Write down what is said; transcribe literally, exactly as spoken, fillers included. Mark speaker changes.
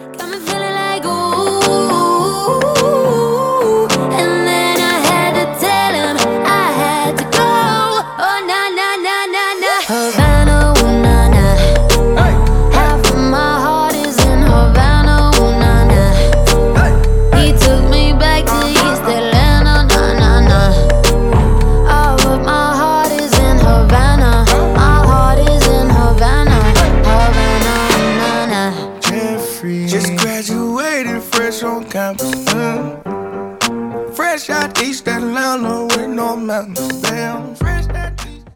Speaker 1: Got me feeling like ooh. And then I had to tell him I had to go. Oh na na na na na. Havana, ooh na na. Half of my heart is in Havana, ooh na na. He took me back to East Atlanta, na na na. Oh, but my heart is in Havana. My heart is in Havana, Havana, ooh na na.
Speaker 2: Jeffrey just graduated fresh on campus. Mm. Fresh out East Atlanta with no mountains. Damn.